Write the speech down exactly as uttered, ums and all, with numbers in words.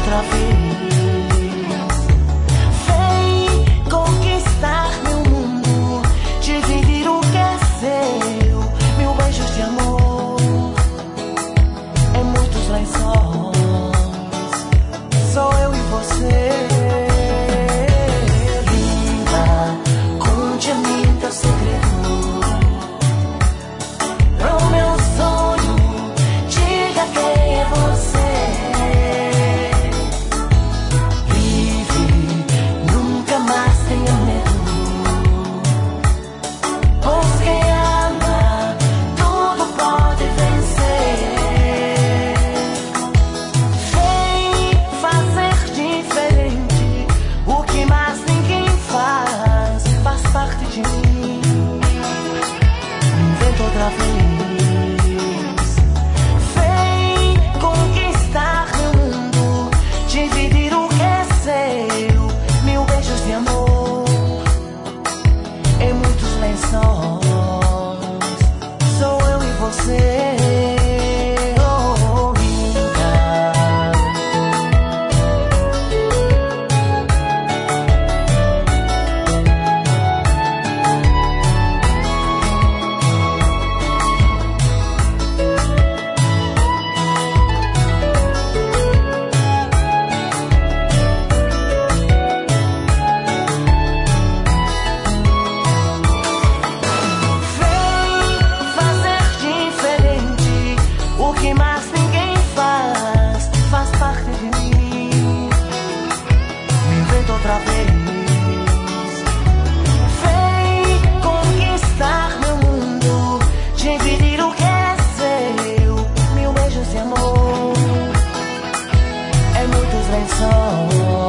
outra vez. Vem conquistar meu mundo, dividir o que é seu, mil beijos de amor em muitos lençóis. Sou eu e você. Linda, conte a mim teu segredo. Pro meu sonho, diga quem é você. Vive, nunca mais tenha medo, pois quem ama tudo pode vencer. Vem fazer diferente, o que mais ninguém faz, faz parte de mim. Inventa outra vez. Vem conquistar meu mundo, dividir o que é seu, mil beijos de amor em muitos lençóis. Sou eu e você. Oh, linda. Vem fazer diferente, o que mais ninguém faz, faz parte de mim. Me inventa outra vez. Vem conquistar meu mundo, dividir o que é seu, mil beijos de amor em muitos lençóis.